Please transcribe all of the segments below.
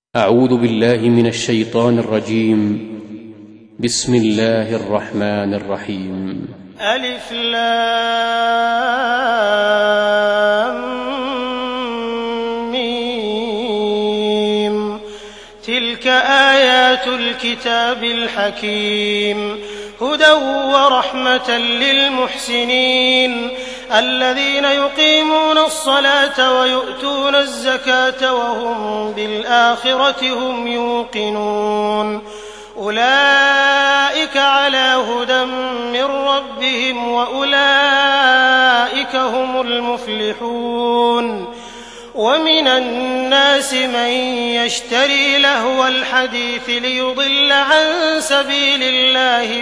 أعوذ بالله من الشيطان الرجيم. بسم الله الرحمن الرحيم. ألف لام ميم. تلك آيات الكتاب الحكيم، هدى ورحمة للمحسنين الذين يقيمون الصلاة ويؤتون الزكاة وهم بالآخرة هم يوقنون. أولئك على هدى من ربهم وأولئك هم المفلحون. ومن الناس من يشتري لهو الحديث ليضل عن سبيل الله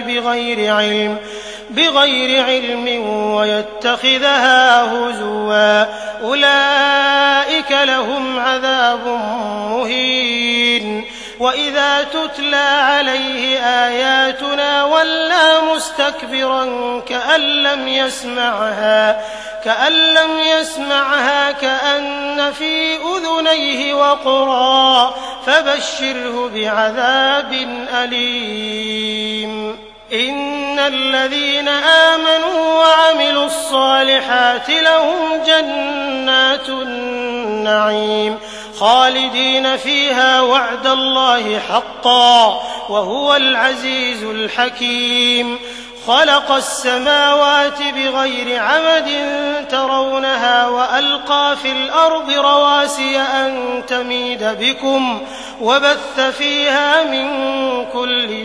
بغير علم ويتخذها هزوا، أولئك لهم عذاب مهين. وإذا تتلى عليه آياتنا ولى مستكبرا كأن لم يسمعها كأن في أذنيه وقرا، فبشره بعذاب أليم. إن الذين آمنوا وعملوا الصالحات لهم جنات النعيم خالدين فيها وعد الله حقا وهو العزيز الحكيم. خلق السماوات بغير عمد ترونها وألقى في الأرض رواسي أن تميد بكم وبث فيها من كل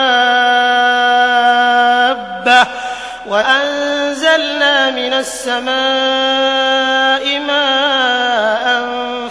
دابة، وأنزلنا من السماء ماء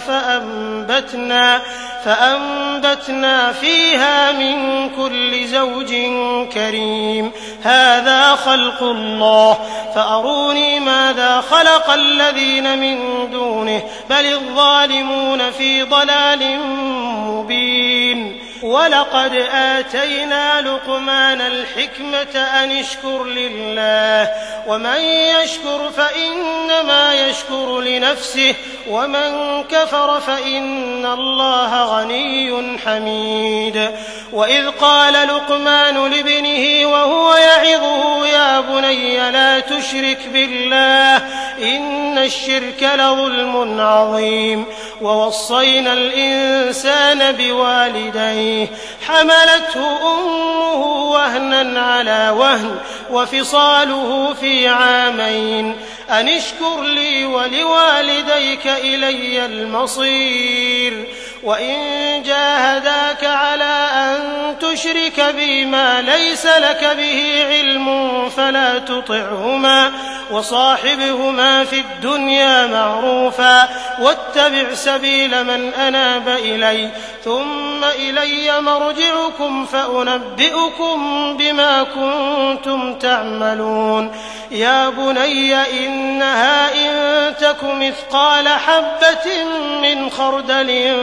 فأنبتنا فيها من كل زوج كريم. هذا خلق الله، فأروني ماذا خلق الذين من دونه، بل الظالمون في ضلال مبين. ولقد آتينا لقمان الحكمة أن اشكر لله، ومن يشكر فإنما يشكر لنفسه، ومن كفر فإن الله غني حميد. وإذ قال لقمان لابنه وهو يعظه يا بني لا تشرك بالله إن الشرك لظلم عظيم. ووصينا الإنسان بوالديه حملته أمه وهنا على وهن وفصاله في عامين أن اشكر لي ولوالديك إلي المصير. وإن جاهداك على أن تشرك بي ما ليس لك به علم فلا تطعهما، وصاحبهما في الدنيا معروفا، واتبع سبيل من أناب إلي، ثم إلي مرجعكم فأنبئكم بما كنتم تعملون. يا بني إنها إن تك مثقال حبة من خردل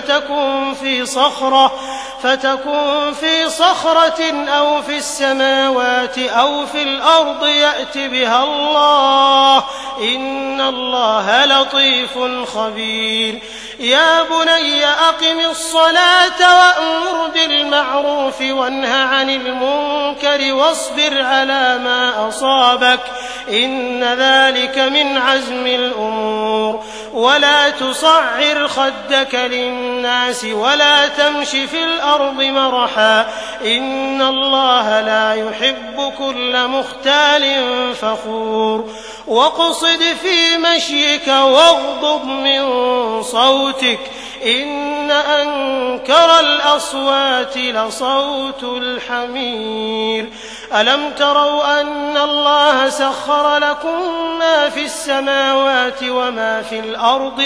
فتكن في صخرة أو في السماوات أو في الأرض يأت بها الله إن الله لطيف خبير. يا بني أقم الصلاة وأمر بالمعروف وانه عن المنكر واصبر على ما أصابك إن ذلك من عزم الأمور. ولا تصعر خدك للناس ولا تمش في الأرض مرحا إن الله لا يحب كل مختال فخور. واقصد في مشيك واغضض من صوتك إن أنكر الأصوات لصوت الحمير. ألم تروا أن الله سخر لكم ما في السماوات وما في الأرض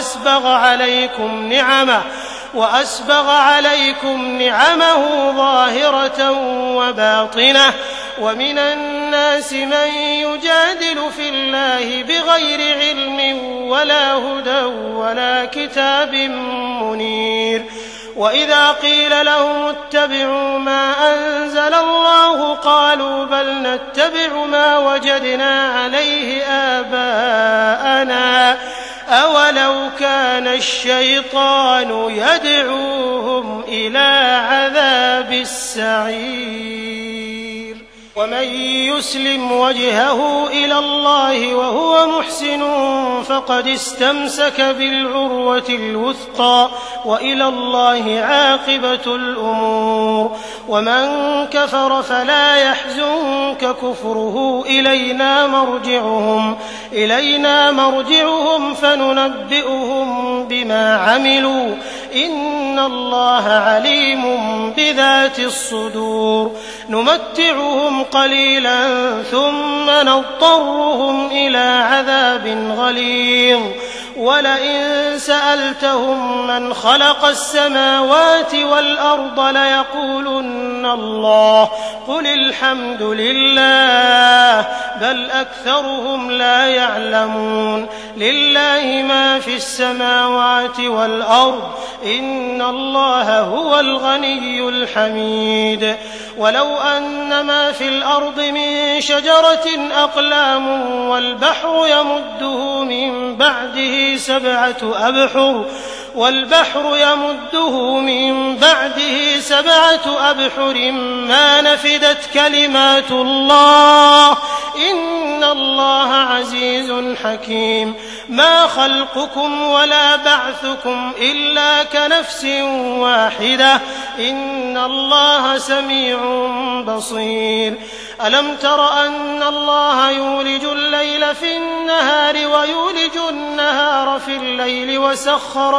وأسبغ عليكم نعمه ظاهرة وباطنة. ومن الناس من يجادل في الله بغير علم ولا هدى ولا كتاب منير. وإذا قيل لهم اتبعوا ما أنزل الله قالوا بل نتبع ما وجدنا عليه آباءنا أولو كان الشيطان يدعوهم إلى عذاب السعير ومن يسلم وجهه إلى الله وهو محسن فقد استمسك بالعروة الوثقى وإلى الله عاقبة الأمور ومن كفر فلا يحزنك كفره إلينا مرجعهم فننبئهم بما عملوا إن الله عليم بذات الصدور نمتعهم قليلا ثم نضطرهم إلى عذاب غليظ ولئن سألتهم من خلق السماوات والأرض ليقولن الله قل الحمد لله بل أكثرهم لا يعلمون لله ما في السماوات والأرض إن الله هو الغني الحميد ولو أن ما في الأرض من شجرة أقلام والبحر يمده من بعده سبعة أبحر ما نفدت كلمات الله إن الله عزيز حكيم ما خلقكم ولا بعثكم إلا كنفس واحدة إن الله سميع بصير ألم تر أن الله يولج الليل في النهار ويولج النهار في الليل وسخر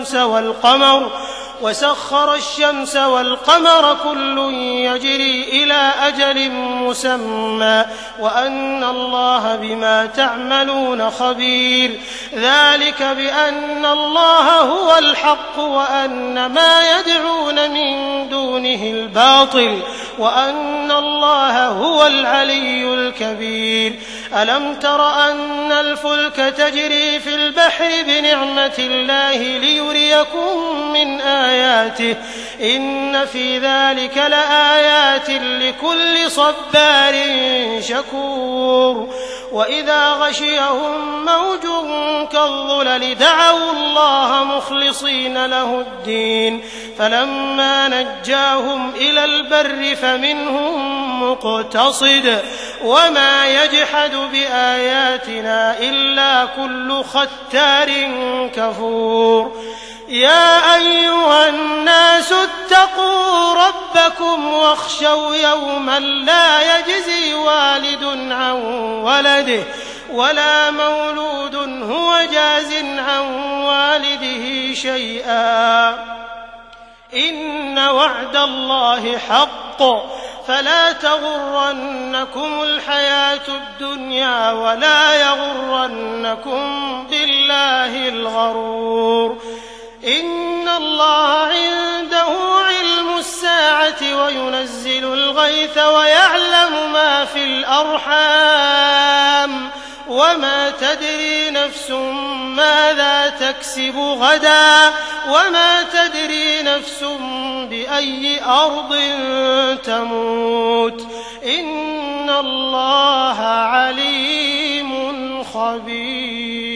الشمس والقمر كل يجري إلى أجل مسمى وأن الله بما تعملون خبير ذلك بأن الله هو الحق وأن ما يدعون من دونه الباطل وأن الله هو العلي الكبير ألم تر أن الفلك تجري في البحر بنعمة الله ليريكم من آياته إن في ذلك لآيات لكل صبار شكور وإذا غشيهم موج كالظلل دعوا الله مخلصين له الدين فلما نجاهم إلى البر فمنهم مقتصد وما يجحد بآياتنا إلا كل ختار كفور يا أيها الناس اتقوا ربكم واخشوا يوما لا يجزي والد عن ولده ولا مولود هو جاز عن والده شيئا إن وعد الله حق فلا تغرنكم الحياة الدنيا ولا يغرنكم بالله الغرور إن الله عنده علم الساعة وينزل الغيث ويعلم ما في الأرحام وما تدري نفس ماذا تكسب غدا وما تدري نفس بأي أرض تموت إن الله عليم خبير